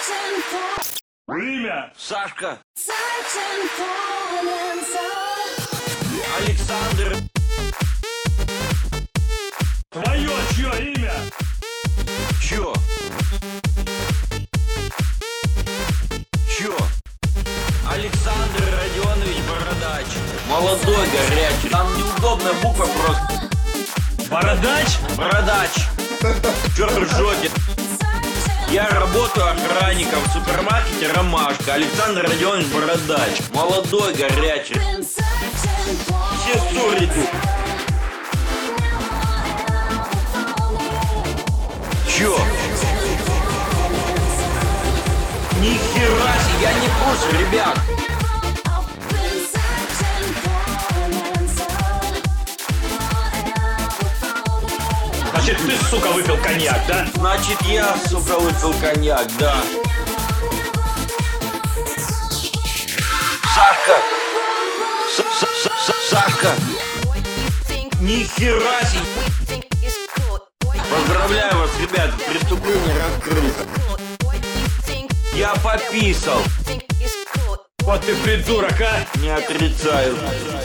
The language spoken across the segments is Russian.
Имя? Сашка. Александр. Твое чье имя? Чё? Чё? Александр Родионович Бородач. Молодой, горячий. Там неудобная буква просто. Бородач? Бородач. Чё ржете? Я работаю охранником в супермаркете «Ромашка». Александр Родионович Бородач. Молодой, горячий. Все ссорите. Чё? Нихера себе, я не в курсе, ребят. Значит, ты, сука, выпил коньяк, да? Значит, я, сука, выпил коньяк, да. Сашка! Сашка! Нихера себе! Поздравляю вас, ребят, преступление раскрыто. Я пописал. Вот ты придурок, а! Не отрицаю.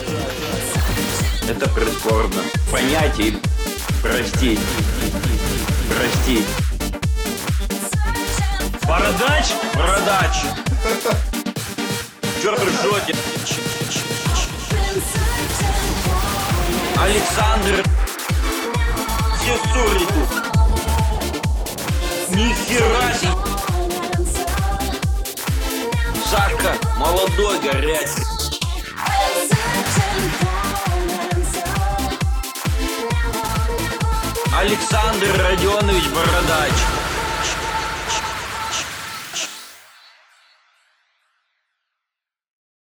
Это прискорбно. Понять и простить. Простить. Бородач? Бородач. Чё ржете? Александр. Все ссоры тут. Нихера себе. Сашка, молодой, горячий. Александр Родионович Бородач.